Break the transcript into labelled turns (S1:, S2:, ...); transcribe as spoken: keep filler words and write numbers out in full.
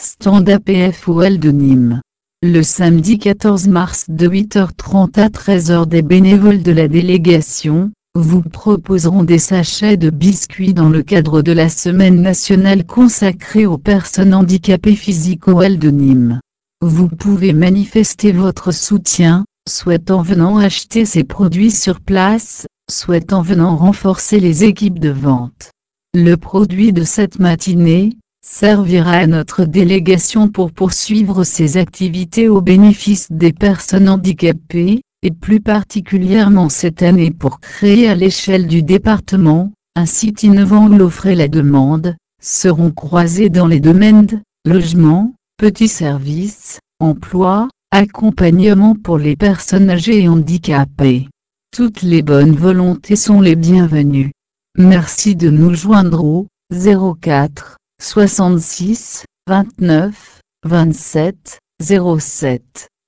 S1: Stand Up et F O L de Nîmes. Le samedi quatorze mars de huit heures trente à treize heures, des bénévoles de la délégation vous proposeront des sachets de biscuits dans le cadre de la semaine nationale consacrée aux personnes handicapées physiques O L de Nîmes. Vous pouvez manifester votre soutien, soit en venant acheter ces produits sur place, soit en venant renforcer les équipes de vente. Le produit de cette matinée servira à notre délégation pour poursuivre ses activités au bénéfice des personnes handicapées, et plus particulièrement cette année pour créer à l'échelle du département un site innovant où l'offre et la demande seront croisées dans les domaines logement, petits services, emploi, accompagnement pour les personnes âgées et handicapées. Toutes les bonnes volontés sont les bienvenues. Merci de nous joindre au zéro quatre soixante-six vingt-neuf vingt-sept zéro sept.